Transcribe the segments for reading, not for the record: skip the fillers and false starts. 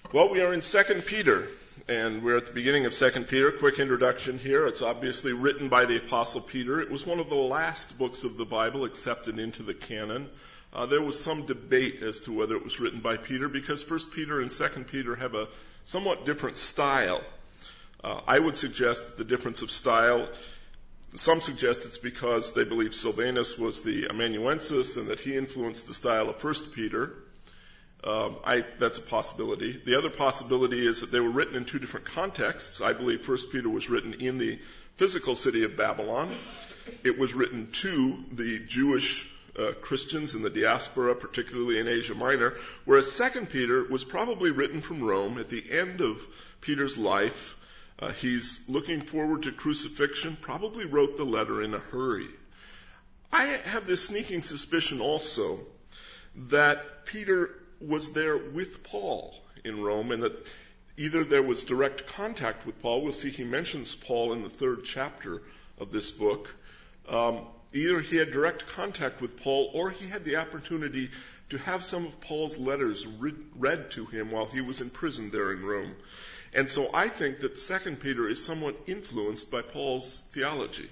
Well, we are in 2 Peter, and we're at the beginning of 2 Peter. Quick introduction here. It's obviously written by the Apostle Peter. It was one of the last books of the Bible accepted into the canon. There was some debate as to whether it was written by Peter because 1 Peter and 2 Peter have a somewhat different style. I would suggest that the difference of style, some suggest it's because they believe Silvanus was the amanuensis and that he influenced the style of 1 Peter. That's a possibility. The other possibility is that they were written in two different contexts. I believe 1 Peter was written in the physical city of Babylon. It was written to the Jewish Christians in the diaspora, particularly in Asia Minor, whereas 2 Peter was probably written from Rome at the end of Peter's life. He's looking forward to crucifixion, probably wrote the letter in a hurry. I have this sneaking suspicion also that Peter was there with Paul in Rome, and that either there was direct contact with Paul. We'll see he mentions Paul in the 3rd chapter of this book. Either he had direct contact with Paul, or he had the opportunity to have some of Paul's letters read to him while he was in prison there in Rome. And so I think that 2 Peter is somewhat influenced by Paul's theology.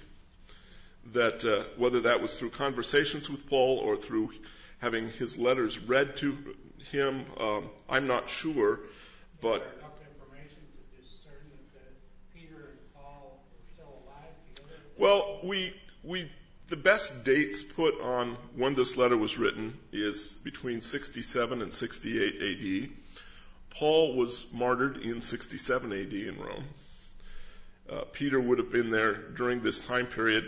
That whether that was through conversations with Paul or through having his letters read to him, I'm not sure, but... Is there enough information to discern that Peter and Paul were still alive together? Well, the best dates put on when this letter was written is between 67 and 68 A.D. Paul was martyred in 67 A.D. in Rome. Peter would have been there during this time period.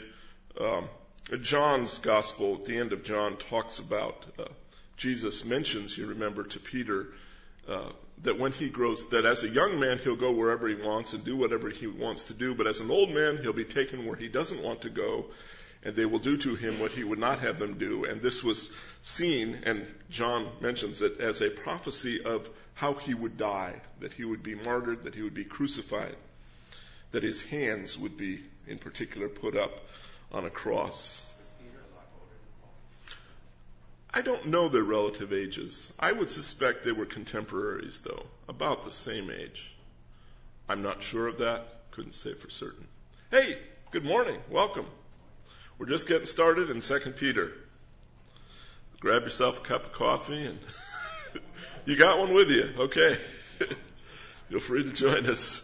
John's gospel, at the end of John, talks about Jesus mentions, you remember, to Peter that when he grows, that as a young man he'll go wherever he wants and do whatever he wants to do, but as an old man he'll be taken where he doesn't want to go, and they will do to him what he would not have them do. And this was seen, and John mentions it, as a prophecy of how he would die, that he would be martyred, that he would be crucified, that his hands would be, in particular, put up on a cross. I don't know their relative ages. I would suspect they were contemporaries, though, about the same age. I'm not sure of that. Couldn't say for certain. Hey, good morning. Welcome. We're just getting started in 2 Peter. Grab yourself a cup of coffee, and you got one with you. Okay. Feel free to join us.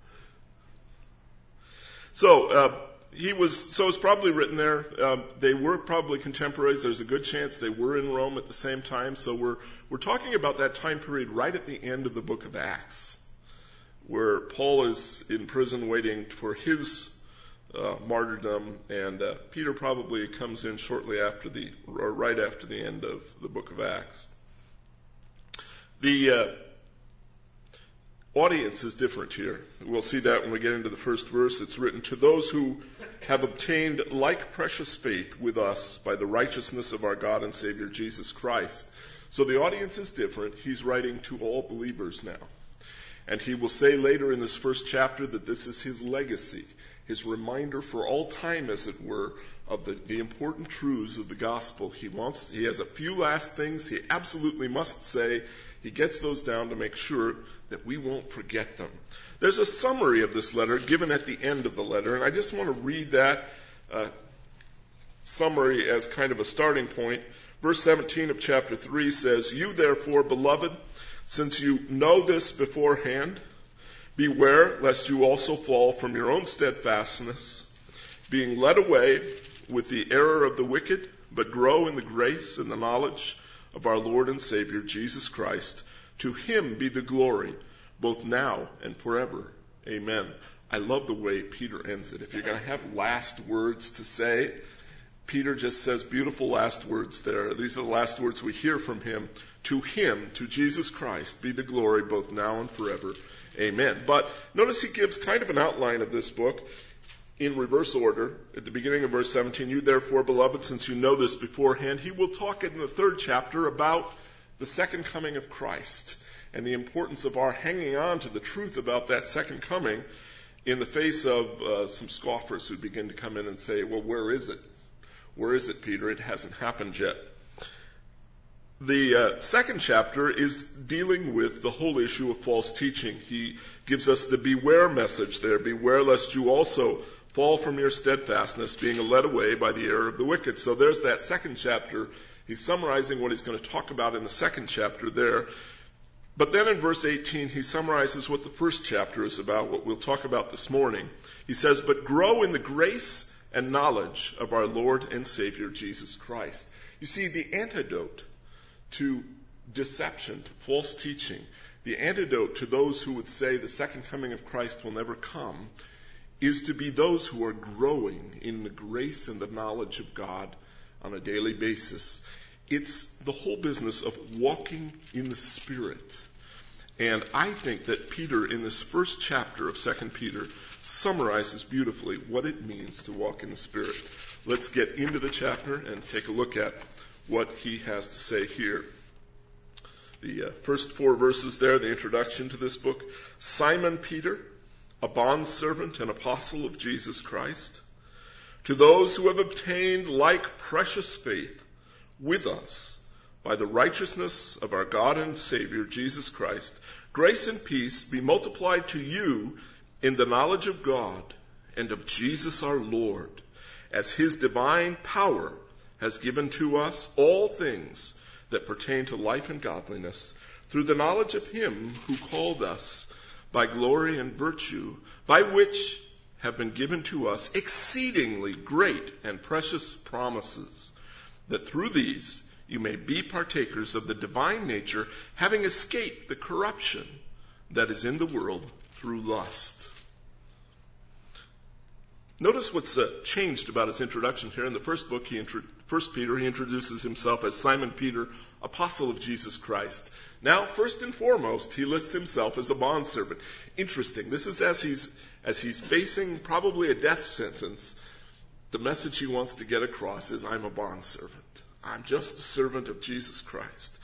So it's probably written there. They were probably contemporaries. There's a good chance they were in Rome at the same time. So we're talking about that time period right at the end of the book of Acts, where Paul is in prison waiting for his martyrdom, and Peter probably comes in shortly after right after the end of the book of Acts. The audience is different here. We'll see that when we get into the first verse. It's written, "To those who have obtained like precious faith with us by the righteousness of our God and Savior Jesus Christ." So the audience is different. He's writing to all believers now. And he will say later in this first chapter that this is his legacy, his reminder for all time, as it were, of the important truths of the gospel. He has a few last things he absolutely must say. He gets those down to make sure that we won't forget them. There's a summary of this letter given at the end of the letter, and I just want to read that summary as kind of a starting point. Verse 17 of chapter 3 says, "You therefore, beloved, since you know this beforehand, beware lest you also fall from your own steadfastness, being led away with the error of the wicked, but grow in the grace and the knowledge of our Lord and Savior, Jesus Christ. To him be the glory, both now and forever. Amen." I love the way Peter ends it. If you're going to have last words to say, Peter just says beautiful last words there. These are the last words we hear from him. To him, to Jesus Christ, be the glory both now and forever. Amen. But notice he gives kind of an outline of this book in reverse order. At the beginning of verse 17, "You therefore, beloved, since you know this beforehand," he will talk in the 3rd chapter about the second coming of Christ and the importance of our hanging on to the truth about that second coming in the face of some scoffers who begin to come in and say, "Well, where is it? Where is it, Peter? It hasn't happened yet." The second chapter is dealing with the whole issue of false teaching. He gives us the beware message there. Beware lest you also fall from your steadfastness, being led away by the error of the wicked. So there's that second chapter. He's summarizing what he's going to talk about in the second chapter there. But then in verse 18, he summarizes what the first chapter is about, what we'll talk about this morning. He says, but grow in the grace and knowledge of our Lord and Savior, Jesus Christ. You see, the antidote to deception, to false teaching, the antidote to those who would say the second coming of Christ will never come, is to be those who are growing in the grace and the knowledge of God on a daily basis. It's the whole business of walking in the Spirit. And I think that Peter, in this first chapter of 2 Peter, summarizes beautifully what it means to walk in the Spirit. Let's get into the chapter and take a look at what he has to say here. The first 4 verses there, the introduction to this book. Simon Peter, a bondservant and apostle of Jesus Christ, to those who have obtained like precious faith with us by the righteousness of our God and Savior, Jesus Christ, grace and peace be multiplied to you in the knowledge of God and of Jesus our Lord, as his divine power has given to us all things that pertain to life and godliness, through the knowledge of him who called us by glory and virtue, by which have been given to us exceedingly great and precious promises, that through these you may be partakers of the divine nature, having escaped the corruption that is in the world through lust. Notice what's changed about his introduction here. In the first book, First Peter, he introduces himself as Simon Peter, apostle of Jesus Christ. Now, first and foremost, he lists himself as a bondservant. Interesting. This is as he's facing probably a death sentence. The message he wants to get across is, I'm a bondservant. I'm just a servant of Jesus Christ.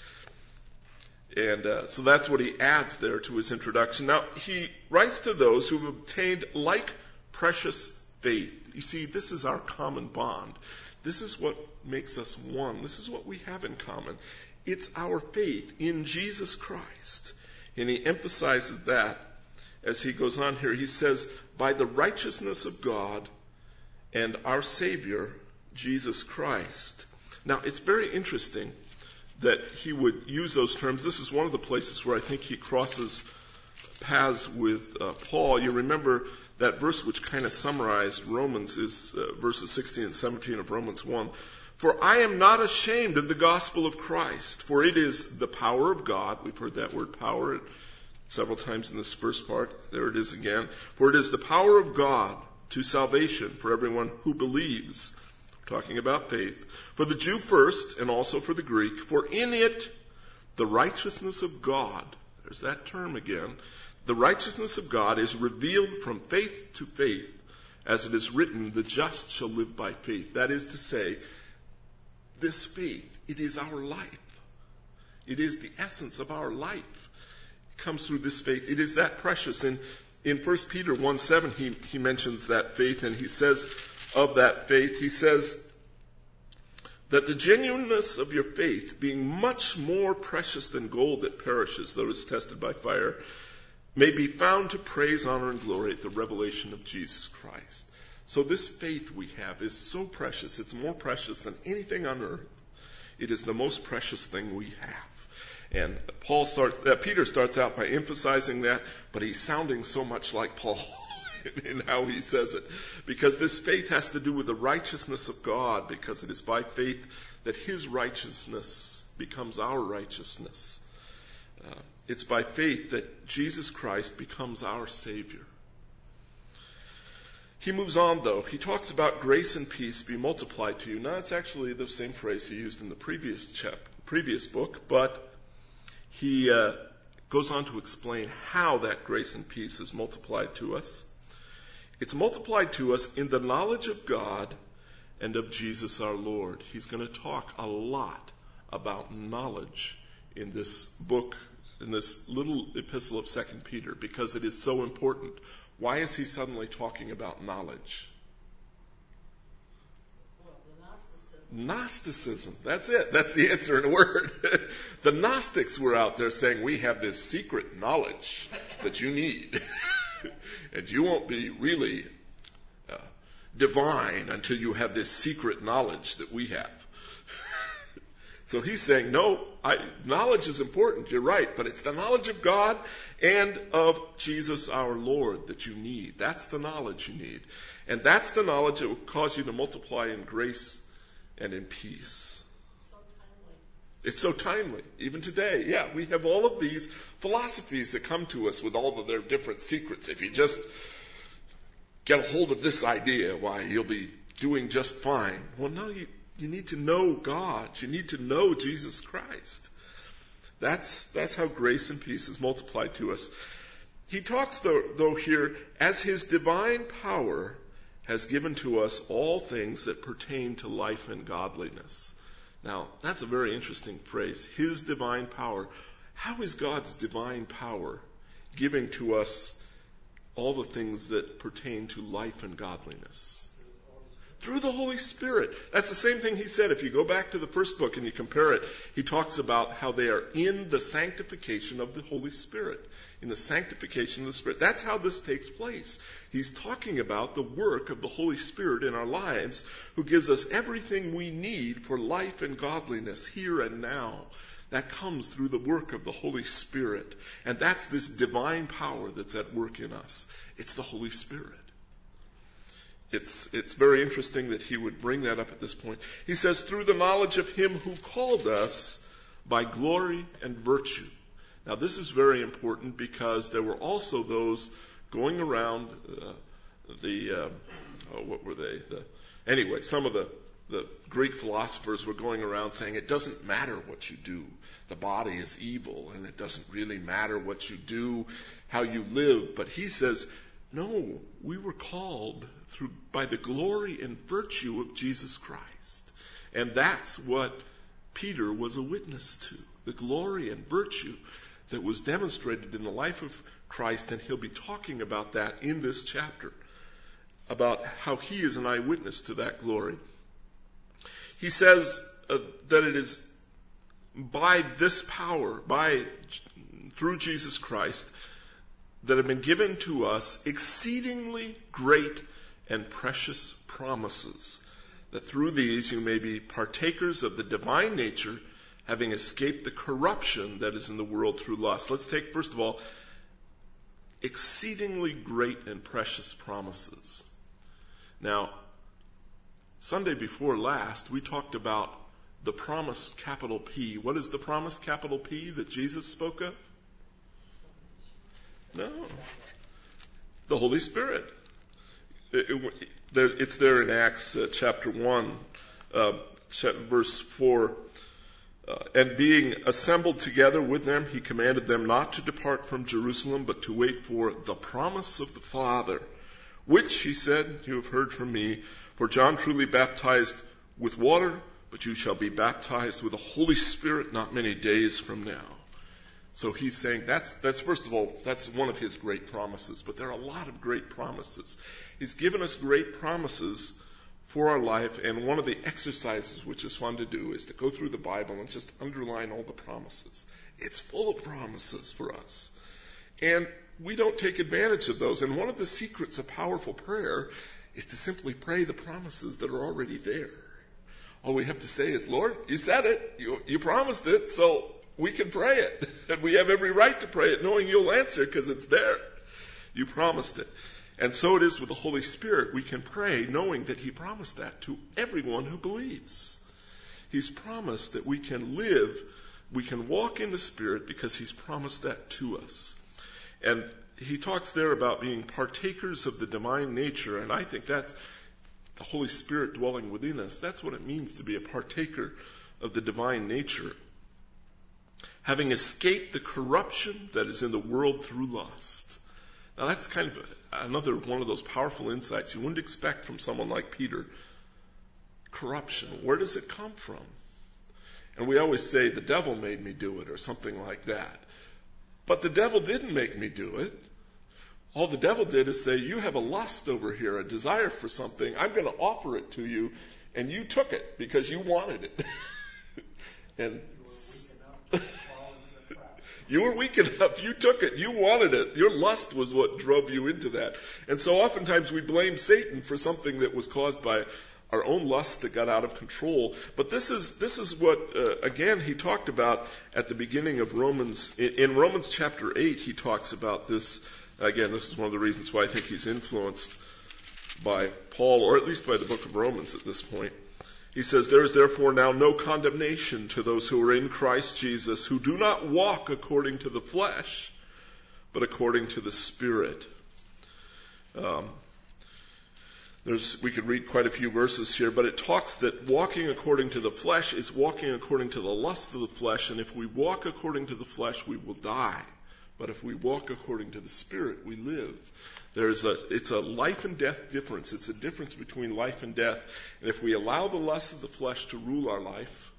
And so that's what he adds there to his introduction. Now, he writes to those who have obtained like precious faith. You see, this is our common bond. This is what makes us one. This is what we have in common. It's our faith in Jesus Christ. And he emphasizes that as he goes on here. He says, by the righteousness of God and our Savior, Jesus Christ. Now, it's very interesting that he would use those terms. This is one of the places where I think he crosses paths with Paul. You remember that verse which kind of summarized Romans is verses 16 and 17 of Romans 1. For I am not ashamed of the gospel of Christ, for it is the power of God. We've heard that word power several times in this first part. There it is again. For it is the power of God to salvation for everyone who believes. We're talking about faith. For the Jew first, and also for the Greek. For in it the righteousness of God, there's that term again, the righteousness of God is revealed from faith to faith, as it is written, the just shall live by faith. That is to say, this faith, it is our life. It is the essence of our life. It comes through this faith. It is that precious. In 1 Peter 1:7, he mentions that faith, and he says of that faith, he says that the genuineness of your faith, being much more precious than gold that perishes, though it is tested by fire, may be found to praise, honor, and glory at the revelation of Jesus Christ. So this faith we have is so precious. It's more precious than anything on earth. It is the most precious thing we have. And Peter starts out by emphasizing that, but he's sounding so much like Paul in how he says it. Because this faith has to do with the righteousness of God, because it is by faith that his righteousness becomes our righteousness. It's by faith that Jesus Christ becomes our Savior. He moves on, though. He talks about grace and peace be multiplied to you. Now, it's actually the same phrase he used in the previous book, but he goes on to explain how that grace and peace is multiplied to us. It's multiplied to us in the knowledge of God and of Jesus our Lord. He's going to talk a lot about knowledge in this book, in this little epistle of 2 Peter, because it is so important. Why is he suddenly talking about knowledge? Well, the Gnosticism Gnosticism. That's it. That's the answer in a word. The Gnostics were out there saying, we have this secret knowledge that you need. And you won't be really divine until you have this secret knowledge that we have. So he's saying, no, knowledge is important, you're right, but it's the knowledge of God and of Jesus our Lord that you need. That's the knowledge you need. And that's the knowledge that will cause you to multiply in grace and in peace. So timely. It's so timely, even today. Yeah, we have all of these philosophies that come to us with all of their different secrets. If you just get a hold of this idea, why, you'll be doing just fine. Well, no, you need to know God. You need to know Jesus Christ. That's how grace and peace is multiplied to us. He talks, though, here, as his divine power has given to us all things that pertain to life and godliness. Now, that's a very interesting phrase. His divine power. How is God's divine power giving to us all the things that pertain to life and godliness? Through the Holy Spirit. That's the same thing he said. If you go back to the first book and you compare it, he talks about how they are in the sanctification of the Holy Spirit. In the sanctification of the Spirit. That's how this takes place. He's talking about the work of the Holy Spirit in our lives, who gives us everything we need for life and godliness here and now. That comes through the work of the Holy Spirit. And that's this divine power that's at work in us. It's the Holy Spirit. It's very interesting that he would bring that up at this point. He says, through the knowledge of him who called us by glory and virtue. Now, this is very important because there were also those going around what were they? Anyway, some of the Greek philosophers were going around saying it doesn't matter what you do. The body is evil, and it doesn't really matter what you do, how you live. But he says, no, we were called by the glory and virtue of Jesus Christ. And that's what Peter was a witness to. The glory and virtue that was demonstrated in the life of Christ, and he'll be talking about that in this chapter, about how he is an eyewitness to that glory. He says that it is by this power, through Jesus Christ, that have been given to us exceedingly great and precious promises, that through these you may be partakers of the divine nature, having escaped the corruption that is in the world through lust. Let's take, first of all, exceedingly great and precious promises. Now, Sunday before last, we talked about the promise, capital P. What is the promise, capital P, that Jesus spoke of? No. The Holy Spirit. It's there in Acts chapter 1, verse 4. And being assembled together with them, he commanded them not to depart from Jerusalem, but to wait for the promise of the Father, which, he said, you have heard from me. For John truly baptized with water, but you shall be baptized with the Holy Spirit not many days from now. So he's saying that's first of all, that's one of his great promises. But there are a lot of great promises. He's given us great promises for our life, and one of the exercises which is fun to do is to go through the Bible and just underline all the promises. It's full of promises for us. And we don't take advantage of those. And one of the secrets of powerful prayer is to simply pray the promises that are already there. All we have to say is, Lord, you said it. You promised it, so we can pray it. And we have every right to pray it, knowing you'll answer because it's there. You promised it. And so it is with the Holy Spirit. We can pray knowing that he promised that to everyone who believes. He's promised that we can live, we can walk in the Spirit because he's promised that to us. And he talks there about being partakers of the divine nature, and I think that's the Holy Spirit dwelling within us. That's what it means to be a partaker of the divine nature. Having escaped the corruption that is in the world through lust. Now that's kind of another one of those powerful insights you wouldn't expect from someone like Peter. Corruption, where does it come from? And we always say, the devil made me do it, or something like that. But the devil didn't make me do it. All the devil did is say, you have a lust over here, a desire for something. I'm going to offer it to you, and you took it because you wanted it. And you were weak enough. You took it. You wanted it. Your lust was what drove you into that. And so oftentimes we blame Satan for something that was caused by our own lust that got out of control. But this is what, again, he talked about at the beginning of Romans. In Romans chapter 8, he talks about this. Again, this is one of the reasons why I think he's influenced by Paul, or at least by the book of Romans at this point. He says, "There is therefore now no condemnation to those who are in Christ Jesus, who do not walk according to the flesh, but according to the Spirit." We could read quite a few verses here, but it talks that walking according to the flesh is walking according to the lust of the flesh, and if we walk according to the flesh, we will die. But if we walk according to the Spirit, we live. It's a life and death difference. It's a difference between life and death. And if we allow the lust of the flesh to rule our life,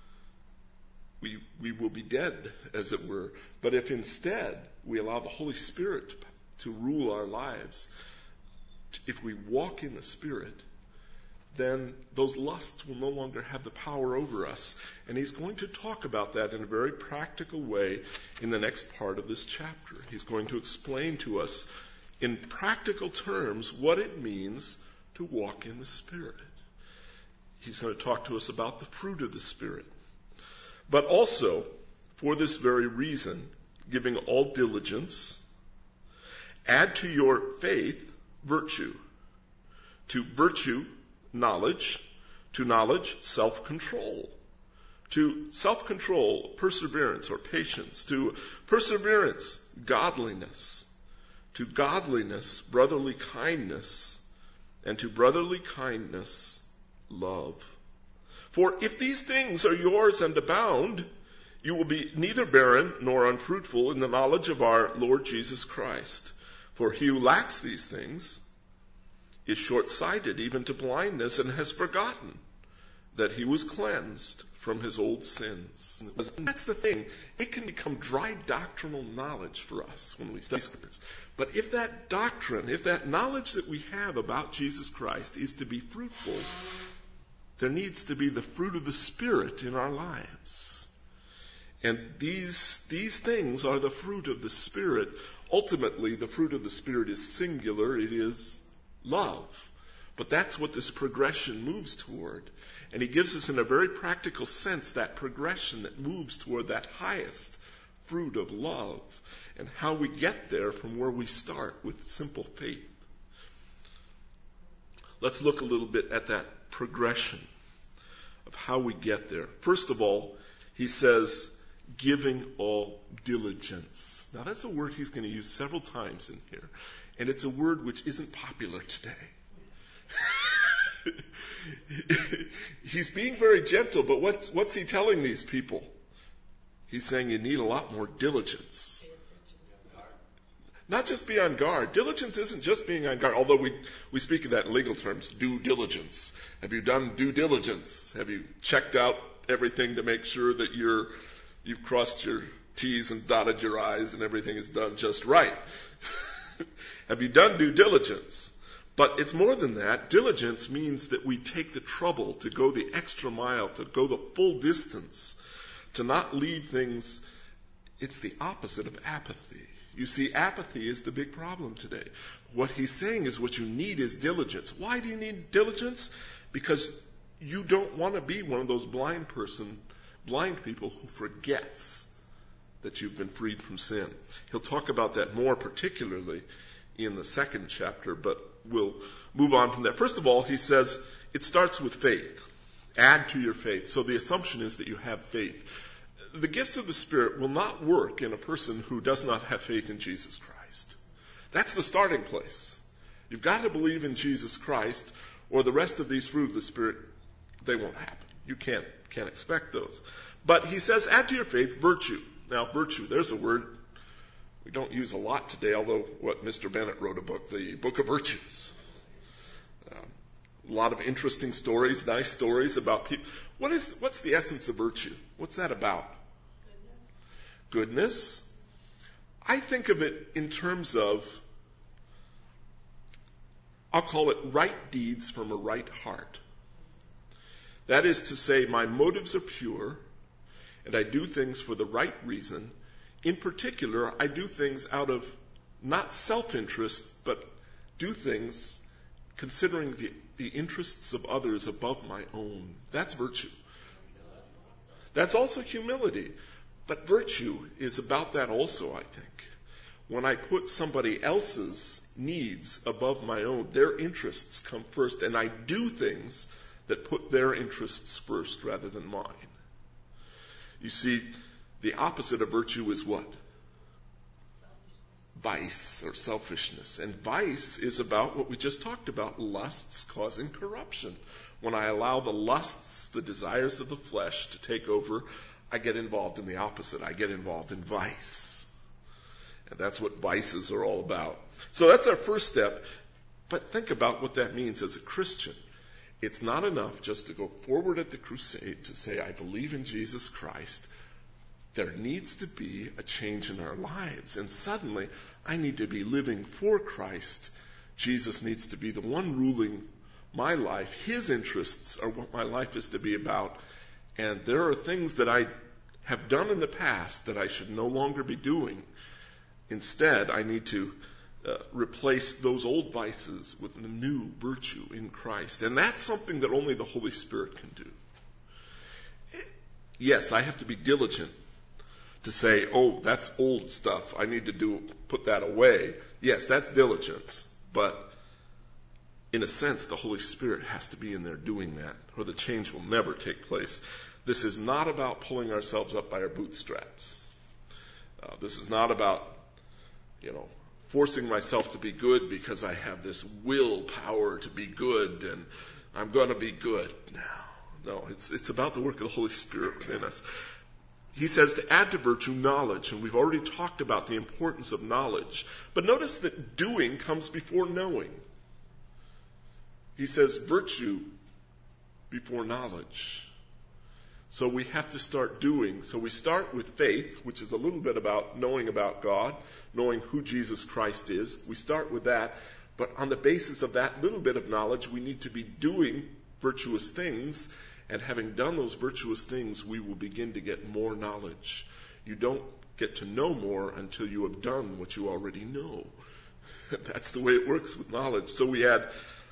we will be dead, as it were. But if instead we allow the Holy Spirit to rule our lives, if we walk in the Spirit, then those lusts will no longer have the power over us. And he's going to talk about that in a very practical way in the next part of this chapter. He's going to explain to us in practical terms what it means to walk in the Spirit. He's going to talk to us about the fruit of the Spirit. But also, for this very reason, giving all diligence, add to your faith virtue. To virtue, knowledge. To knowledge, self-control. To self-control, perseverance or patience. To perseverance, godliness. To godliness, brotherly kindness. And to brotherly kindness, love. For if these things are yours and abound, you will be neither barren nor unfruitful in the knowledge of our Lord Jesus Christ. For he who lacks these things is short-sighted even to blindness, and has forgotten that he was cleansed from his old sins. And that's the thing. It can become dry doctrinal knowledge for us when we study Scriptures. But if that doctrine, if that knowledge that we have about Jesus Christ is to be fruitful, there needs to be the fruit of the Spirit in our lives. And these things are the fruit of the Spirit. Ultimately, the fruit of the Spirit is singular. It is love. But that's what this progression moves toward. And he gives us in a very practical sense that progression that moves toward that highest fruit of love, and how we get there from where we start with simple faith. Let's look a little bit at that progression of how we get there. First of all, he says, giving all diligence. Now that's a word he's going to use several times in here. And it's a word which isn't popular today. He's being very gentle, but what's he telling these people? He's saying you need a lot more diligence. Not just be on guard. Diligence isn't just being on guard, although we speak of that in legal terms, due diligence. Have you done due diligence? Have you checked out everything to make sure that you've crossed your T's and dotted your I's and everything is done just right? Have you done due diligence? But it's more than that. Diligence means that we take the trouble to go the extra mile, to go the full distance, to not leave things. It's the opposite of apathy. You see, apathy is the big problem today. What he's saying is what you need is diligence. Why do you need diligence? Because you don't want to be one of those blind people who forgets that you've been freed from sin. He'll talk about that more particularly in the second chapter, but we'll move on from that. First of all, he says it starts with faith. Add to your faith. So the assumption is that you have faith. The gifts of the Spirit will not work in a person who does not have faith in Jesus Christ. That's the starting place. You've got to believe in Jesus Christ, or the rest of these fruit of the Spirit, they won't happen. You can't expect those. But he says, add to your faith virtue. Now, virtue, there's a word we don't use a lot today, although Mr. Bennett wrote a book, the Book of Virtues. A lot of interesting stories, nice stories about people. What's the essence of virtue? What's that about? Goodness. I think of it in terms of, I'll call it right deeds from a right heart. That is to say, my motives are pure, and I do things for the right reason. In particular, I do things out of not self-interest, but do things considering the interests of others above my own. That's virtue. That's also humility. But virtue is about that also, I think. When I put somebody else's needs above my own, their interests come first, and I do things that put their interests first rather than mine. You see, the opposite of virtue is what? Vice or selfishness. And vice is about what we just talked about, lusts causing corruption. When I allow the lusts, the desires of the flesh to take over, I get involved in the opposite. I get involved in vice. And that's what vices are all about. So that's our first step. But think about what that means as a Christian. It's not enough just to go forward at the crusade to say, I believe in Jesus Christ. There needs to be a change in our lives. And suddenly, I need to be living for Christ. Jesus needs to be the one ruling my life. His interests are what my life is to be about. And there are things that I have done in the past that I should no longer be doing. Instead, I need to replace those old vices with a new virtue in Christ. And that's something that only the Holy Spirit can do. Yes, I have to be diligent to say, oh, that's old stuff. I need to put that away. Yes, that's diligence. But in a sense, the Holy Spirit has to be in there doing that, or the change will never take place. This is not about pulling ourselves up by our bootstraps. This is not about, forcing myself to be good because I have this willpower to be good and I'm going to be good. No, it's about the work of the Holy Spirit within us. He says to add to virtue knowledge, and we've already talked about the importance of knowledge. But notice that doing comes before knowing. He says virtue before knowledge. So we have to start doing. So we start with faith, which is a little bit about knowing about God, knowing who Jesus Christ is. We start with that. But on the basis of that little bit of knowledge, we need to be doing virtuous things. And having done those virtuous things, we will begin to get more knowledge. You don't get to know more until you have done what you already know. That's the way it works with knowledge. So we add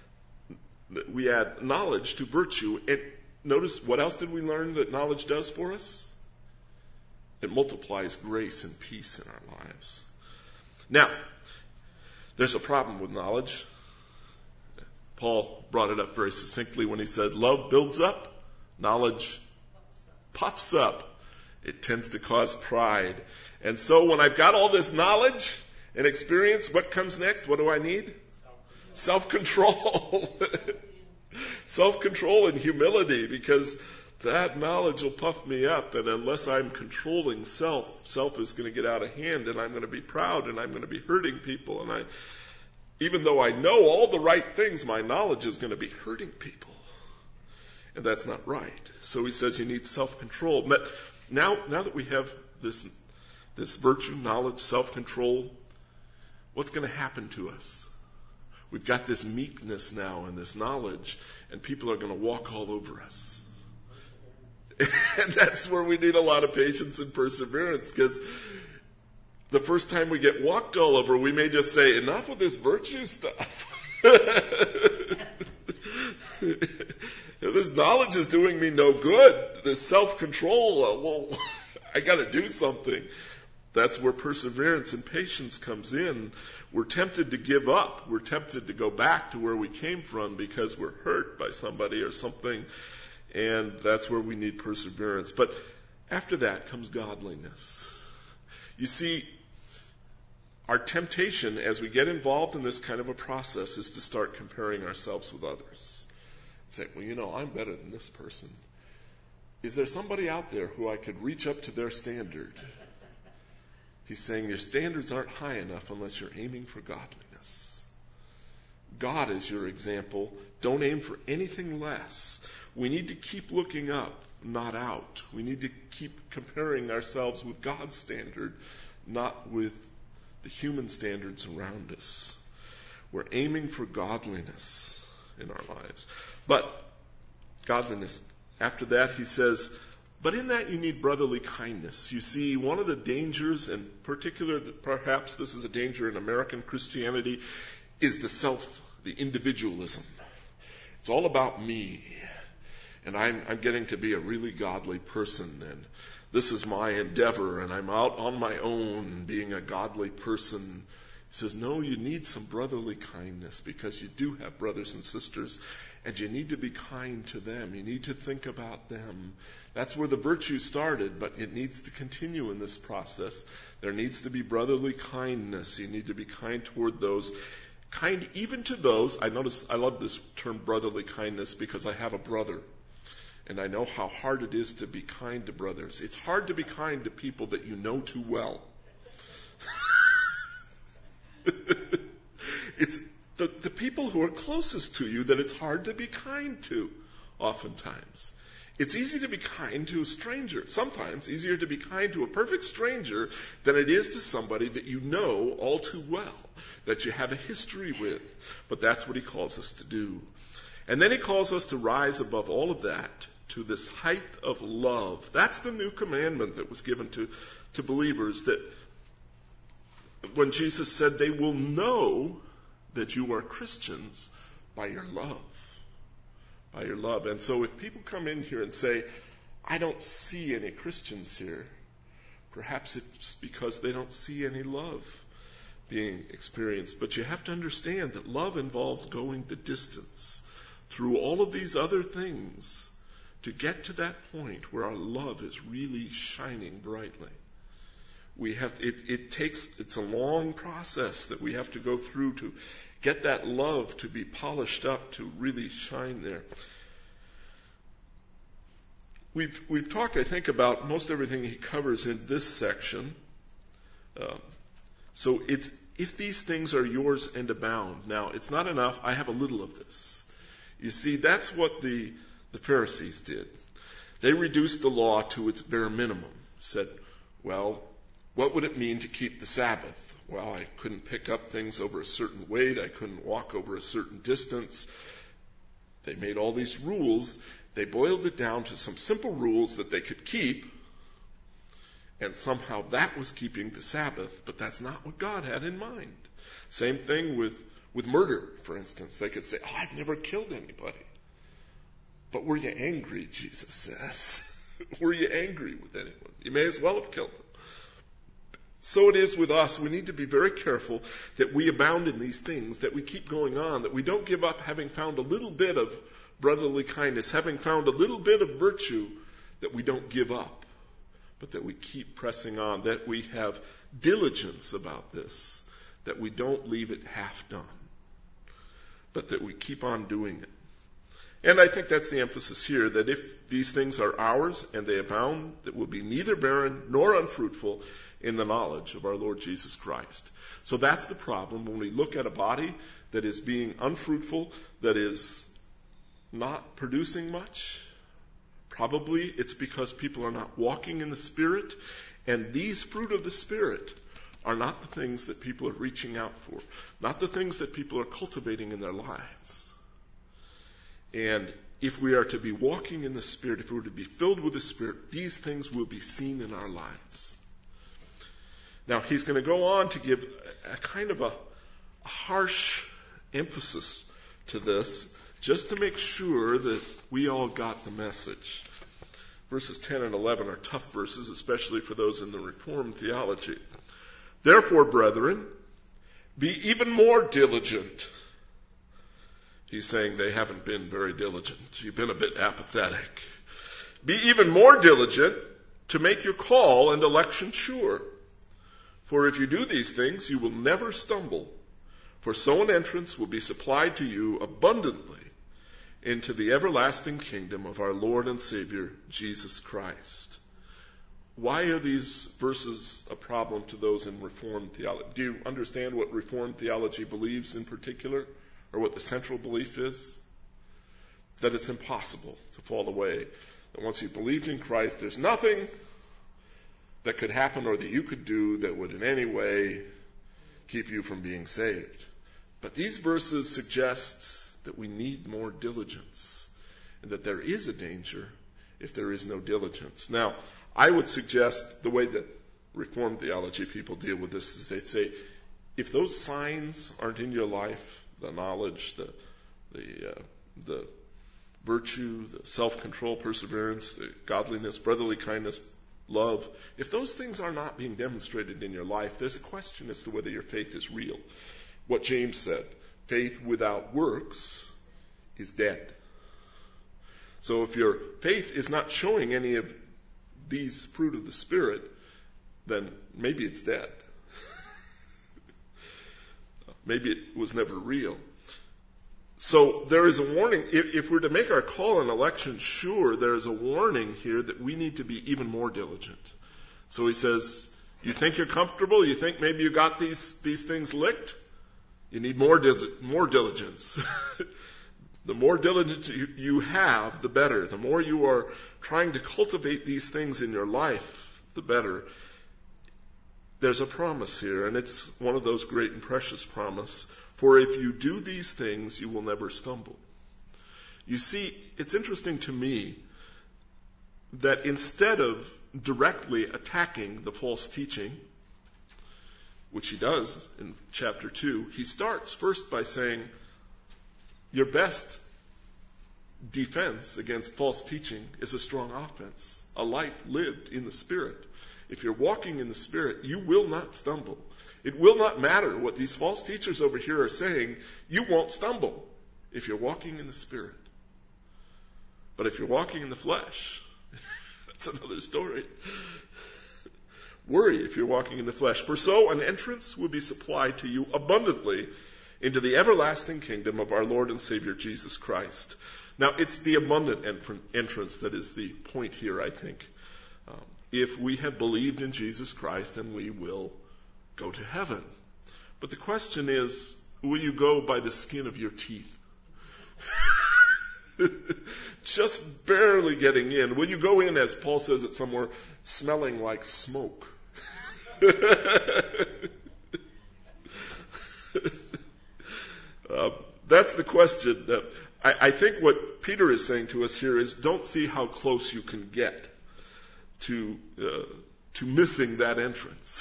knowledge to virtue. And notice, what else did we learn that knowledge does for us? It multiplies grace and peace in our lives. Now, there's a problem with knowledge. Paul brought it up very succinctly when he said, love builds up, knowledge puffs up. It tends to cause pride. And so when I've got all this knowledge and experience, what comes next? What do I need? Self-control. Self-control and humility, because that knowledge will puff me up, and unless I'm controlling self is going to get out of hand, and I'm going to be proud, and I'm going to be hurting people, and even though I know all the right things, my knowledge is going to be hurting people. And that's not right. So he says you need self-control. But now that we have this virtue, knowledge, self-control, what's going to happen to us? We've got this meekness now and this knowledge, and people are going to walk all over us. And that's where we need a lot of patience and perseverance, because the first time we get walked all over, we may just say, enough of this virtue stuff. This knowledge is doing me no good. This self-control, I got to do something. That's where perseverance and patience comes in. We're tempted to give up. We're tempted to go back to where we came from because we're hurt by somebody or something. And that's where we need perseverance. But after that comes godliness. You see, our temptation as we get involved in this kind of a process is to start comparing ourselves with others. Say, well, I'm better than this person. Is there somebody out there who I could reach up to their standard? He's saying your standards aren't high enough unless you're aiming for godliness. God is your example. Don't aim for anything less. We need to keep looking up, not out. We need to keep comparing ourselves with God's standard, not with the human standards around us. We're aiming for godliness in our lives. But godliness after that he says, but in that you need brotherly kindness. You see, one of the dangers, in particular, perhaps this is a danger in American Christianity, is the individualism. It's all about me. And I'm getting to be a really godly person, and this is my endeavor, and I'm out on my own being a godly person. He says, no, you need some brotherly kindness because you do have brothers and sisters, and you need to be kind to them. You need to think about them. That's where the virtue started, but it needs to continue in this process. There needs to be brotherly kindness. You need to be kind toward those. Kind even to those. I love this term brotherly kindness because I have a brother. And I know how hard it is to be kind to brothers. It's hard to be kind to people that you know too well. It's the people who are closest to you that it's hard to be kind to, oftentimes. It's easy to be kind to a stranger. Sometimes easier to be kind to a perfect stranger than it is to somebody that you know all too well, that you have a history with. But that's what he calls us to do. And then he calls us to rise above all of that to this height of love. That's the new commandment that was given to believers, that when Jesus said they will know that you are Christians by your love. By your love. And so if people come in here and say, I don't see any Christians here, perhaps it's because they don't see any love being experienced. But you have to understand that love involves going the distance through all of these other things to get to that point where our love is really shining brightly. It's a long process that we have to go through to get that love to be polished up, to really shine there. We've talked, I think, about most everything he covers in this section. So it's, if these things are yours and abound. Now, it's not enough, I have a little of this. You see, that's what the Pharisees did. They reduced the law to its bare minimum. Said, well, what would it mean to keep the Sabbath? Well, I couldn't pick up things over a certain weight. I couldn't walk over a certain distance. They made all these rules. They boiled it down to some simple rules that they could keep. And somehow that was keeping the Sabbath. But that's not what God had in mind. Same thing with murder, for instance. They could say, I've never killed anybody. But were you angry, Jesus says? Were you angry with anyone? You may as well have killed them. So it is with us. We need to be very careful that we abound in these things, that we keep going on, that we don't give up having found a little bit of brotherly kindness, having found a little bit of virtue, that we don't give up, but that we keep pressing on, that we have diligence about this, that we don't leave it half done, but that we keep on doing it. And I think that's the emphasis here, that if these things are ours and they abound, that we'll be neither barren nor unfruitful in the knowledge of our Lord Jesus Christ. So that's the problem when we look at a body that is being unfruitful, that is not producing much. Probably it's because people are not walking in the Spirit, and these fruit of the Spirit are not the things that people are reaching out for, not the things that people are cultivating in their lives. And if we are to be walking in the Spirit, if we are to be filled with the Spirit, these things will be seen in our lives. Now, he's going to go on to give a kind of a harsh emphasis to this, just to make sure that we all got the message. Verses 10 and 11 are tough verses, especially for those in the Reformed theology. Therefore, brethren, be even more diligent. He's saying they haven't been very diligent. You've been a bit apathetic. Be even more diligent to make your call and election sure. For if you do these things, you will never stumble. For so an entrance will be supplied to you abundantly into the everlasting kingdom of our Lord and Savior, Jesus Christ. Why are these verses a problem to those in Reformed theology? Do you understand what Reformed theology believes in particular, or what the central belief is? That it's impossible to fall away. That once you've believed in Christ, there's nothing that could happen or that you could do that would in any way keep you from being saved. But these verses suggest that we need more diligence and that there is a danger if there is no diligence. Now, I would suggest the way that Reformed theology people deal with this is they'd say, if those signs aren't in your life, the knowledge, the virtue, the self-control, perseverance, the godliness, brotherly kindness, love, if those things are not being demonstrated in your life, there's a question as to whether your faith is real. What James said, faith without works is dead. So if your faith is not showing any of these fruit of the Spirit, then maybe it's dead. Maybe it was never real. So there is a warning. If we're to make our call on election sure, there is a warning here that we need to be even more diligent. So he says, you think you're comfortable? You think maybe you got these things licked? You need more diligence. The more diligence you have, the better. The more you are trying to cultivate these things in your life, the better. There's a promise here, and it's one of those great and precious promises. For if you do these things, you will never stumble. You see, it's interesting to me that instead of directly attacking the false teaching, which he does in chapter 2, he starts first by saying, your best defense against false teaching is a strong offense, a life lived in the Spirit. If you're walking in the Spirit, you will not stumble. It will not matter what these false teachers over here are saying. You won't stumble if you're walking in the Spirit. But if you're walking in the flesh, that's another story. Worry if you're walking in the flesh. For so an entrance will be supplied to you abundantly into the everlasting kingdom of our Lord and Savior Jesus Christ. Now, it's the abundant entrance that is the point here, I think. If we have believed in Jesus Christ, then we will go to heaven. But the question is, will you go by the skin of your teeth? Just barely getting in. Will you go in, as Paul says it somewhere, smelling like smoke? That's the question. I think what Peter is saying to us here is, don't see how close you can get to missing that entrance,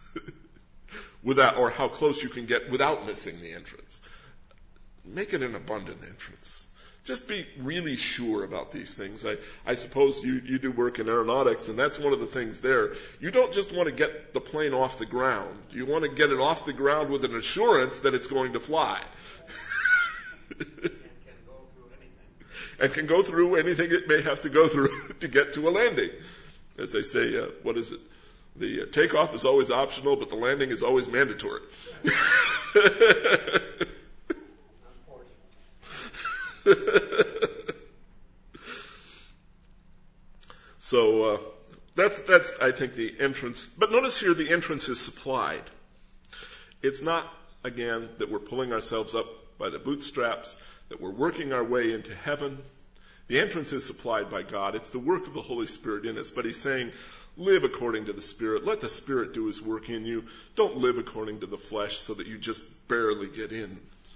or how close you can get without missing the entrance. Make it an abundant entrance. Just be really sure about these things. I suppose you do work in aeronautics, and that's one of the things there. You don't just want to get the plane off the ground. You want to get it off the ground with an assurance that it's going to fly. And can go through anything it may have to go through to get to a landing. As they say, what is it? The takeoff is always optional, but the landing is always mandatory. So that's I think the entrance. But notice here the entrance is supplied. It's not, again, that we're pulling ourselves up by the bootstraps, that we're working our way into heaven. The entrance is supplied by God. It's the work of the Holy Spirit in us. But he's saying, live according to the Spirit. Let the Spirit do his work in you. Don't live according to the flesh so that you just barely get in.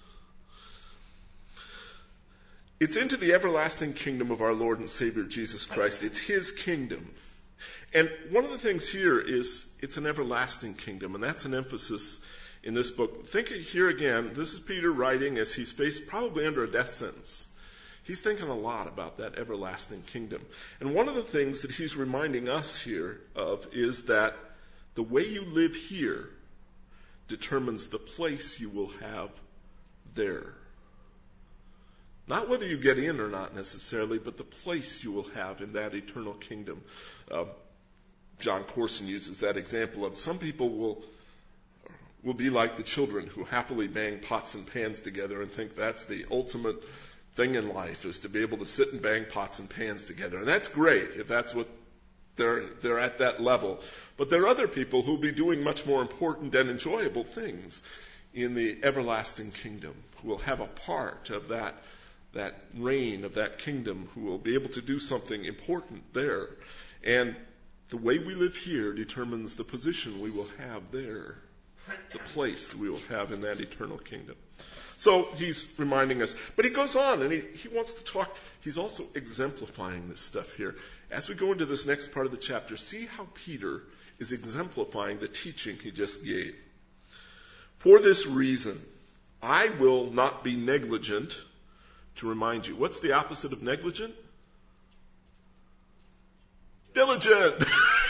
It's into the everlasting kingdom of our Lord and Savior Jesus Christ. It's his kingdom. And one of the things here is it's an everlasting kingdom, and that's an emphasis in this book. Think here again, this is Peter writing as he's faced probably under a death sentence. He's thinking a lot about that everlasting kingdom. And one of the things that he's reminding us here of is that the way you live here determines the place you will have there. Not whether you get in or not necessarily, but the place you will have in that eternal kingdom. John Corson uses that example of some people will be like the children who happily bang pots and pans together and think that's the ultimate thing in life, is to be able to sit and bang pots and pans together. And that's great if that's what they're at that level. But there are other people who will be doing much more important and enjoyable things in the everlasting kingdom, who will have a part of that reign of that kingdom, who will be able to do something important there. And the way we live here determines the position we will have there, the place we will have in that eternal kingdom. So he's reminding us. But he goes on and he wants to talk. He's also exemplifying this stuff here. As we go into this next part of the chapter, see how Peter is exemplifying the teaching he just gave. For this reason, I will not be negligent to remind you. What's the opposite of negligent? Diligent.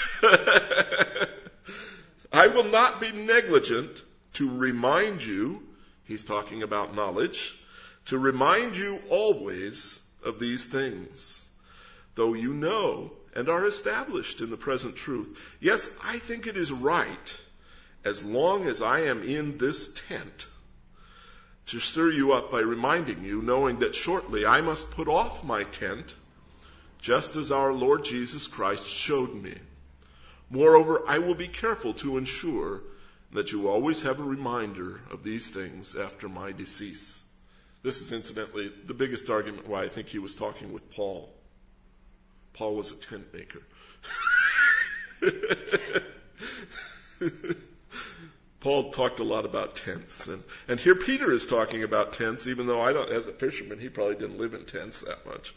I will not be negligent to remind you, he's talking about knowledge, to remind you always of these things, though you know and are established in the present truth. Yes, I think it is right, as long as I am in this tent, to stir you up by reminding you, knowing that shortly I must put off my tent, just as our Lord Jesus Christ showed me. Moreover, I will be careful to ensure that you always have a reminder of these things after my decease. This is incidentally the biggest argument why I think he was talking with Paul. Paul was a tent maker. Paul talked a lot about tents. And here Peter is talking about tents, even though as a fisherman, he probably didn't live in tents that much.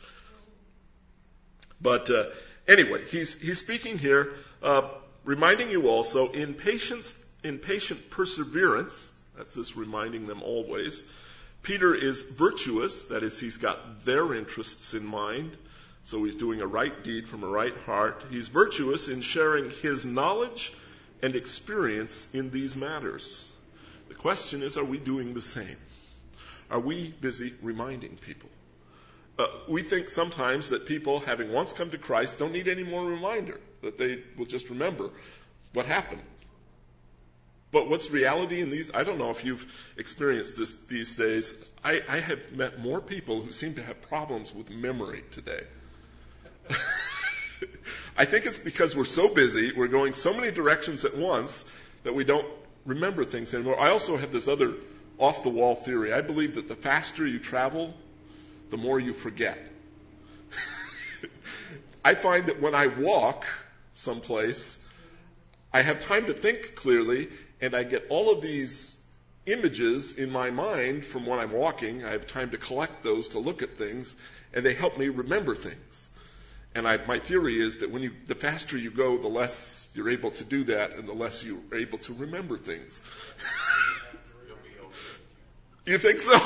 But anyway, he's speaking here, reminding you also in patient perseverance, that's this reminding them always. Peter is virtuous, that is, he's got their interests in mind, so he's doing a right deed from a right heart. He's virtuous in sharing his knowledge and experience in these matters. The question is, are we doing the same? Are we busy reminding people? We think sometimes that people, having once come to Christ, don't need any more reminder, that they will just remember what happened. But what's reality in these? I don't know if you've experienced this these days. I have met more people who seem to have problems with memory today. I think it's because we're so busy, we're going so many directions at once, that we don't remember things anymore. I also have this other off-the-wall theory. I believe that the faster you travel, the more you forget. I find that when I walk someplace, I have time to think clearly, and I get all of these images in my mind from when I'm walking. I have time to collect those, to look at things, and they help me remember things. And my theory is that the faster you go, the less you're able to do that, and the less you're able to remember things. You think so?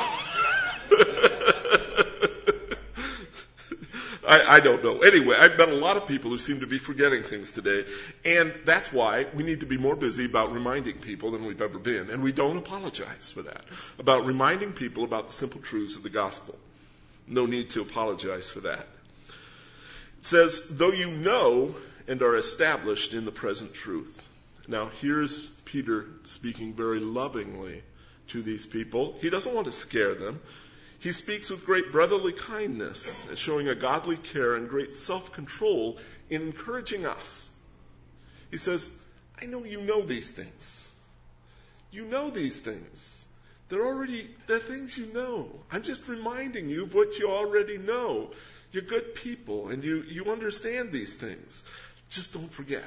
I don't know. Anyway, I've met a lot of people who seem to be forgetting things today, and that's why we need to be more busy about reminding people than we've ever been. And we don't apologize for that, about reminding people about the simple truths of the gospel. No need to apologize for that. It says, though you know and are established in the present truth. Now, here's Peter speaking very lovingly to these people. He doesn't want to scare them. He speaks with great brotherly kindness, showing a godly care and great self-control in encouraging us. He says, I know you know these things. You know these things. They're things you know. I'm just reminding you of what you already know. You're good people, and you understand these things. Just don't forget.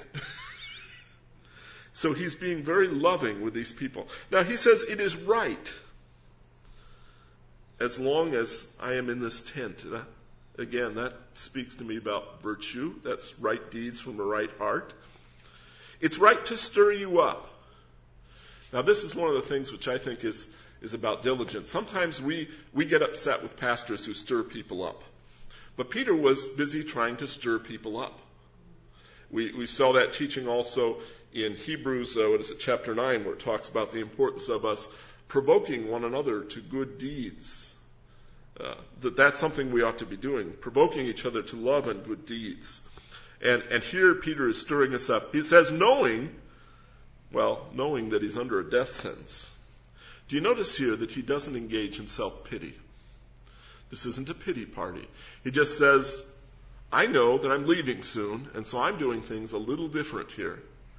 So he's being very loving with these people. Now he says, it is right, as long as I am in this tent. Again, that speaks to me about virtue. That's right deeds from a right heart. It's right to stir you up. Now this is one of the things which I think is about diligence. Sometimes we get upset with pastors who stir people up. But Peter was busy trying to stir people up. We saw that teaching also in Hebrews, chapter 9, where it talks about the importance of us provoking one another to good deeds. That's something we ought to be doing, provoking each other to love and good deeds. And here Peter is stirring us up. He says, knowing that he's under a death sentence. Do you notice here that he doesn't engage in self-pity? This isn't a pity party. He just says, I know that I'm leaving soon, and so I'm doing things a little different here.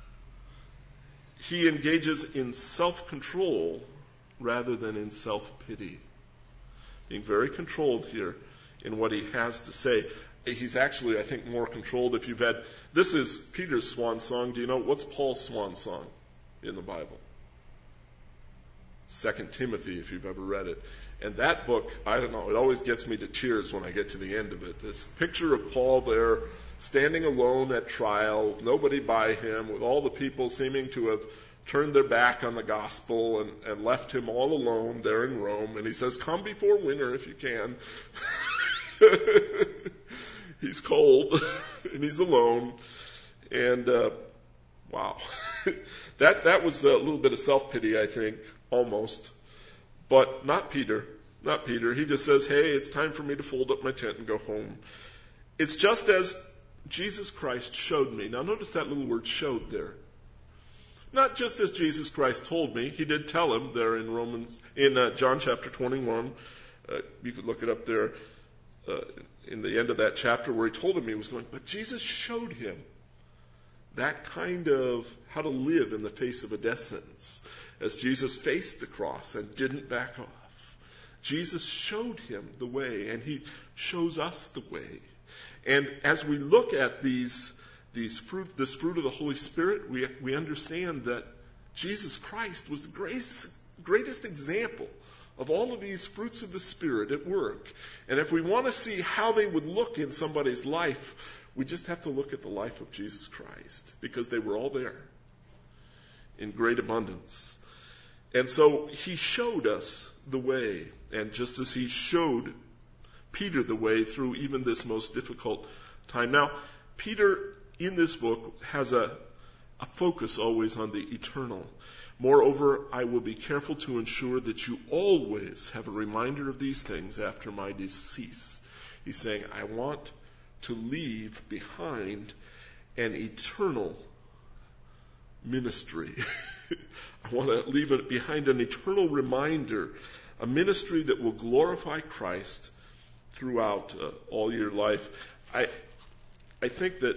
He engages in self-control rather than in self-pity. Being very controlled here in what he has to say. He's actually, I think, more controlled. This is Peter's swan song. Do you know, what's Paul's swan song in the Bible? 2 Timothy, if you've ever read it. And that book, I don't know, it always gets me to tears when I get to the end of it. This picture of Paul there, standing alone at trial, nobody by him, with all the people seeming to have turned their back on the gospel and left him all alone there in Rome. And he says, come before winter if you can. He's cold and he's alone. And wow. That was a little bit of self-pity, I think, almost. But not Peter. Not Peter. He just says, hey, it's time for me to fold up my tent and go home. It's just as Jesus Christ showed me. Now notice that little word showed there. Not just as Jesus Christ told me. He did tell him there in John chapter 21. You could look it up there in the end of that chapter where he told him he was going. But Jesus showed him that kind of how to live in the face of a death sentence. As Jesus faced the cross and didn't back off. Jesus showed him the way, and he shows us the way. And as we look at this fruit of the Holy Spirit, we understand that Jesus Christ was the greatest example of all of these fruits of the Spirit at work. And if we want to see how they would look in somebody's life, we just have to look at the life of Jesus Christ, because they were all there in great abundance. And so he showed us the way, and just as he showed Peter the way through even this most difficult time. Now, Peter in this book has a focus always on the eternal. Moreover, I will be careful to ensure that you always have a reminder of these things after my decease. He's saying, I want to leave behind an eternal ministry. I want to leave it behind an eternal reminder, a ministry that will glorify Christ throughout all your life. I think that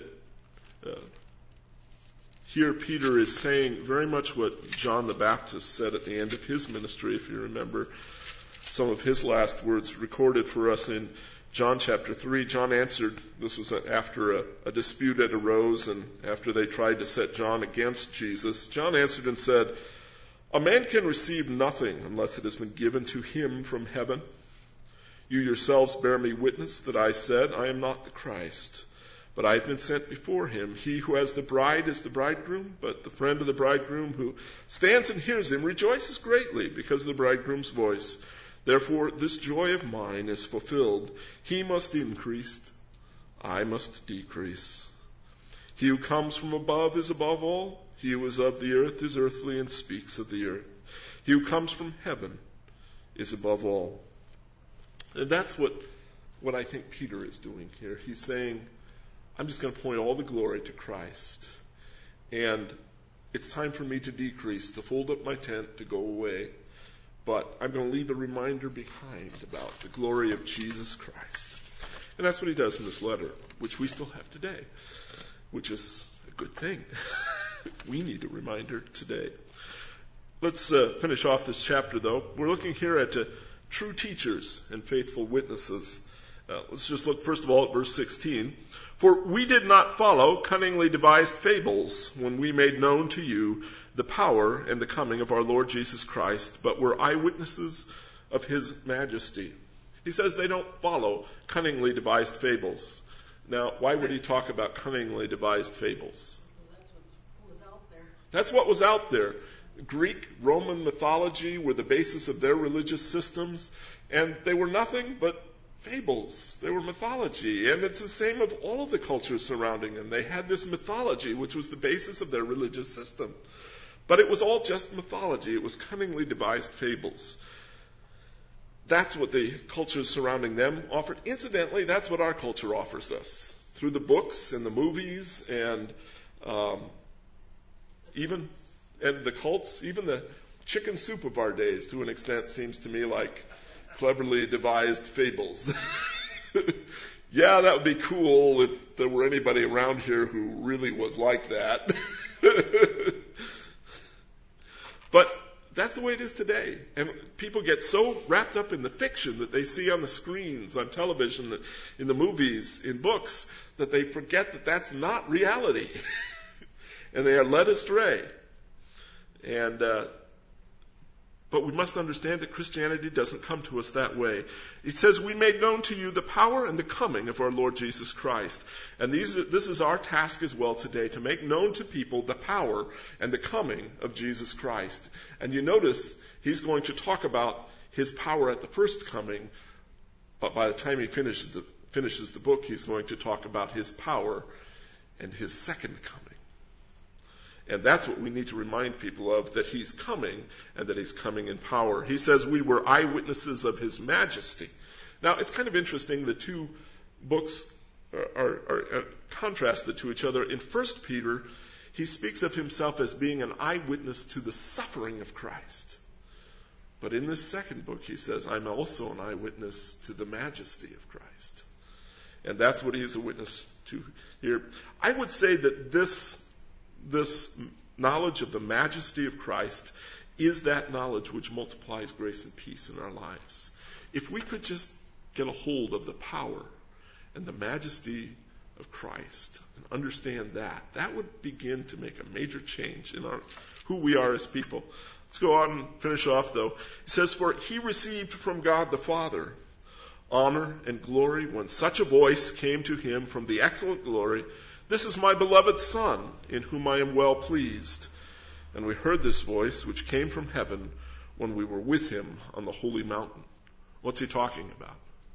here Peter is saying very much what John the Baptist said at the end of his ministry, if you remember some of his last words recorded for us in John chapter 3. John answered, this was after a dispute had arose and after they tried to set John against Jesus. John answered and said, a man can receive nothing unless it has been given to him from heaven. You yourselves bear me witness that I said, I am not the Christ, but I have been sent before him. He who has the bride is the bridegroom, but the friend of the bridegroom who stands and hears him rejoices greatly because of the bridegroom's voice. Therefore, this joy of mine is fulfilled. He must increase, I must decrease. He who comes from above is above all. He who is of the earth is earthly and speaks of the earth. He who comes from heaven is above all. And that's what I think Peter is doing here. He's saying, I'm just going to point all the glory to Christ. And it's time for me to decrease, to fold up my tent, to go away. But I'm going to leave a reminder behind about the glory of Jesus Christ. And that's what he does in this letter, which we still have today, which is a good thing. We need a reminder today. Let's finish off this chapter, though. We're looking here at true teachers and faithful witnesses. Let's just look first of all at verse 16. For we did not follow cunningly devised fables when we made known to you the power and the coming of our Lord Jesus Christ, but were eyewitnesses of his majesty. He says they don't follow cunningly devised fables. Now, why would he talk about cunningly devised fables? That's what was out there. Greek, Roman mythology were the basis of their religious systems, and they were nothing but fables. They were mythology, and it's the same of all of the cultures surrounding them. They had this mythology, which was the basis of their religious system. But it was all just mythology. It was cunningly devised fables. That's what the cultures surrounding them offered. Incidentally, that's what our culture offers us. Through the books and the movies and even the cults, even the chicken soup of our days, to an extent, seems to me like cleverly devised fables. Yeah, that would be cool if there were anybody around here who really was like that. But that's the way it is today. And people get so wrapped up in the fiction that they see on the screens, on television, in the movies, in books, that they forget that that's not reality. And they are led astray. And But we must understand that Christianity doesn't come to us that way. It says, we made known to you the power and the coming of our Lord Jesus Christ. And this is our task as well today, to make known to people the power and the coming of Jesus Christ. And you notice he's going to talk about his power at the first coming, but by the time he finishes the book, he's going to talk about his power and his second coming. And that's what we need to remind people of, that he's coming and that he's coming in power. He says we were eyewitnesses of his majesty. Now, it's kind of interesting, the two books are contrasted to each other. In 1 Peter, he speaks of himself as being an eyewitness to the suffering of Christ. But in this second book, he says, I'm also an eyewitness to the majesty of Christ. And that's what he is a witness to here. I would say that this knowledge of the majesty of Christ is that knowledge which multiplies grace and peace in our lives. If we could just get a hold of the power and the majesty of Christ and understand that, that would begin to make a major change in who we are as people. Let's go on and finish off, though. He says, for he received from God the Father honor and glory when such a voice came to him from the excellent glory, this is my beloved Son, in whom I am well pleased. And we heard this voice, which came from heaven, when we were with him on the holy mountain. What's he talking about?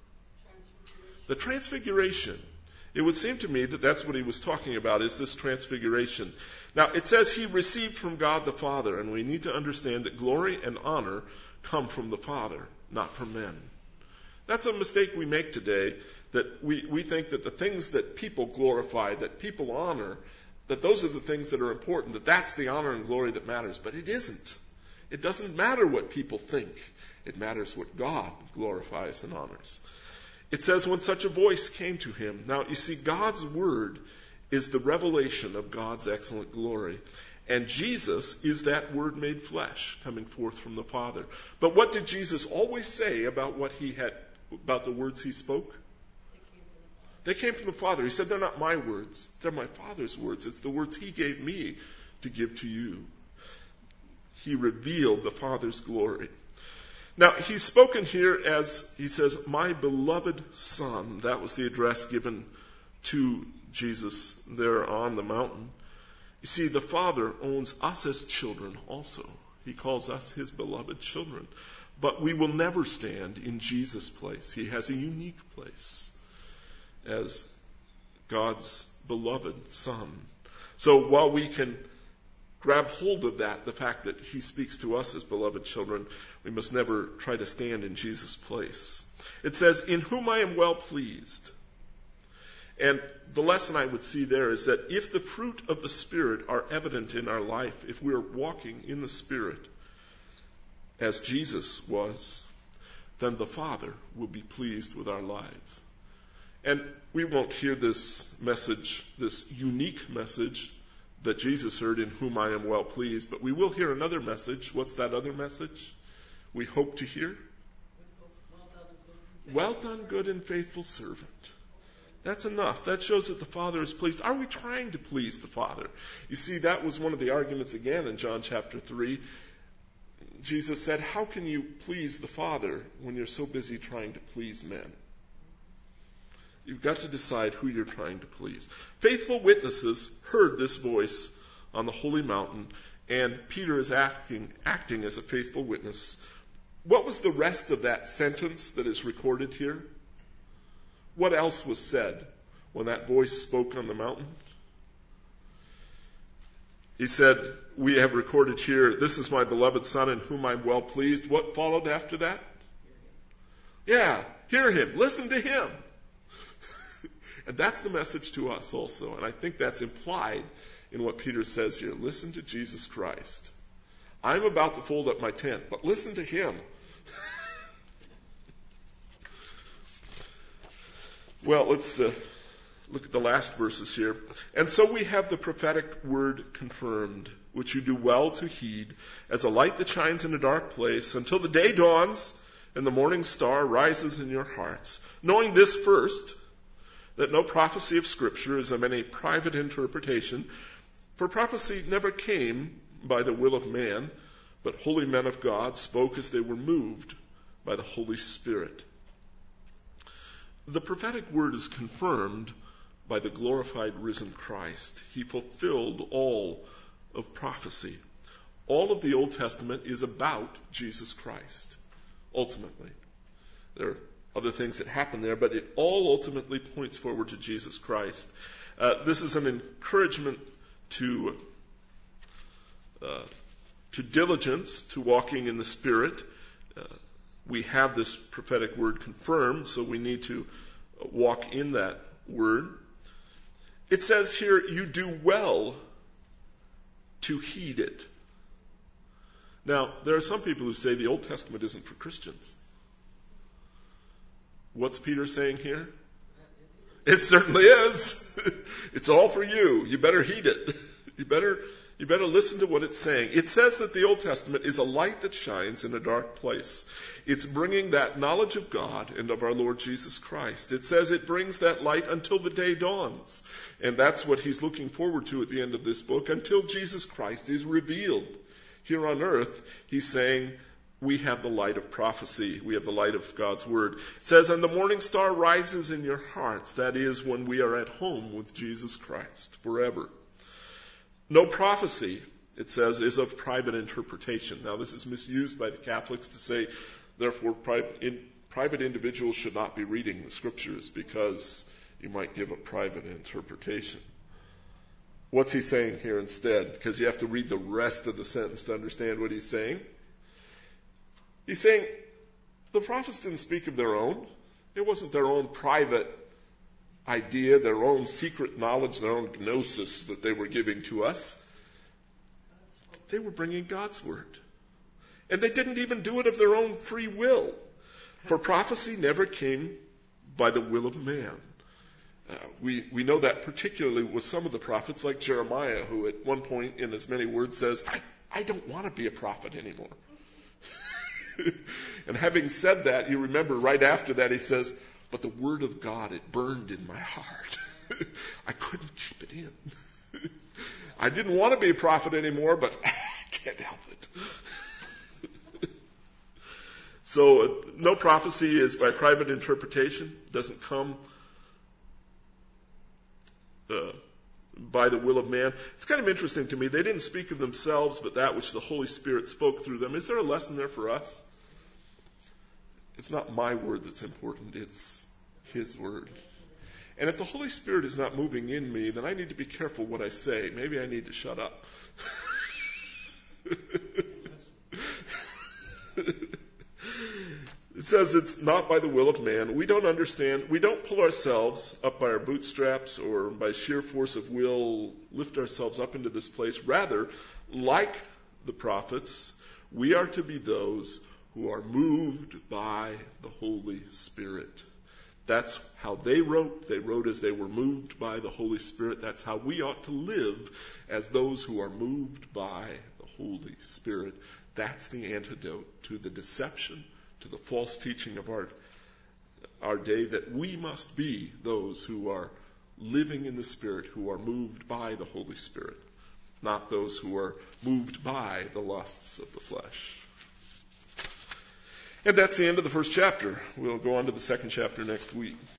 The transfiguration. It would seem to me that that's what he was talking about, is this transfiguration. Now, it says he received from God the Father, and we need to understand that glory and honor come from the Father, not from men. That's a mistake we make today, that we think that the things that people glorify, that people honor, that those are the things that are important, that that's the honor and glory that matters. But it isn't. It doesn't matter what people think. It matters what God glorifies and honors. It says, when such a voice came to him. Now, you see, God's word is the revelation of God's excellent glory. And Jesus is that word made flesh, coming forth from the Father. But what did Jesus always say about about the words he spoke? They came from the Father. He said, they're not my words. They're my Father's words. It's the words he gave me to give to you. He revealed the Father's glory. Now, he's spoken here as, he says, my beloved Son. That was the address given to Jesus there on the mountain. You see, the Father owns us as children also. He calls us his beloved children. But we will never stand in Jesus' place. He has a unique place as God's beloved Son. So while we can grab hold of that, the fact that he speaks to us as beloved children, we must never try to stand in Jesus' place. It says, in whom I am well pleased. And the lesson I would see there is that if the fruit of the Spirit are evident in our life, if we're walking in the Spirit as Jesus was, then the Father will be pleased with our lives. And we won't hear this message, this unique message that Jesus heard, in whom I am well pleased, but we will hear another message. What's that other message we hope to hear? Well done, good and faithful servant. That's enough. That shows that the Father is pleased. Are we trying to please the Father? You see, that was one of the arguments again in John chapter 3. Jesus said, how can you please the Father when you're so busy trying to please men? You've got to decide who you're trying to please. Faithful witnesses heard this voice on the holy mountain, and Peter is acting as a faithful witness. What was the rest of that sentence that is recorded here? What else was said when that voice spoke on the mountain? He said, we have recorded here, this is my beloved Son in whom I'm well pleased. What followed after that? Yeah, hear him, listen to him. And that's the message to us also. And I think that's implied in what Peter says here. Listen to Jesus Christ. I'm about to fold up my tent, but listen to him. Well, let's look at the last verses here. And so we have the prophetic word confirmed, which you do well to heed, as a light that shines in a dark place, until the day dawns and the morning star rises in your hearts. Knowing this first, that no prophecy of Scripture is of any private interpretation, for prophecy never came by the will of man, but holy men of God spoke as they were moved by the Holy Spirit. The prophetic word is confirmed by the glorified risen Christ. He fulfilled all of prophecy. All of the Old Testament is about Jesus Christ, ultimately. There are other things that happen there, but it all ultimately points forward to Jesus Christ. This is an encouragement to diligence, to walking in the Spirit. We have this prophetic word confirmed, so we need to walk in that word. It says here, you do well to heed it. Now, there are some people who say the Old Testament isn't for Christians. What's Peter saying here? It certainly is. It's all for you. You better heed it. You better listen to what it's saying. It says that the Old Testament is a light that shines in a dark place. It's bringing that knowledge of God and of our Lord Jesus Christ. It says it brings that light until the day dawns. And that's what he's looking forward to at the end of this book, until Jesus Christ is revealed. Here on earth, he's saying, we have the light of prophecy. We have the light of God's word. It says, and the morning star rises in your hearts. That is when we are at home with Jesus Christ forever. No prophecy, it says, is of private interpretation. Now, this is misused by the Catholics to say, therefore, private individuals should not be reading the Scriptures because you might give a private interpretation. What's he saying here instead? Because you have to read the rest of the sentence to understand what he's saying. He's saying the prophets didn't speak of their own. It wasn't their own private idea, their own secret knowledge, their own gnosis that they were giving to us. They were bringing God's word. And they didn't even do it of their own free will. For prophecy never came by the will of man. We know that particularly with some of the prophets like Jeremiah, who at one point in as many words says, I don't want to be a prophet anymore. And having said that, you remember right after that he says, but the word of God, it burned in my heart. I couldn't keep it in. I didn't want to be a prophet anymore, but I can't help it. So no prophecy is by private interpretation. It doesn't come by the will of man. It's kind of interesting to me. They didn't speak of themselves, but that which the Holy Spirit spoke through them. Is there a lesson there for us? It's not my word that's important. It's His word. And if the Holy Spirit is not moving in me, then I need to be careful what I say. Maybe I need to shut up. It says it's not by the will of man. We don't understand. We don't pull ourselves up by our bootstraps or by sheer force of will lift ourselves up into this place. Rather, like the prophets, we are to be those who are moved by the Holy Spirit. That's how they wrote. They wrote as they were moved by the Holy Spirit. That's how we ought to live, as those who are moved by the Holy Spirit. That's the antidote to the deception, to the false teaching of our day, that we must be those who are living in the Spirit, who are moved by the Holy Spirit, not those who are moved by the lusts of the flesh. And that's the end of the first chapter. We'll go on to the second chapter next week.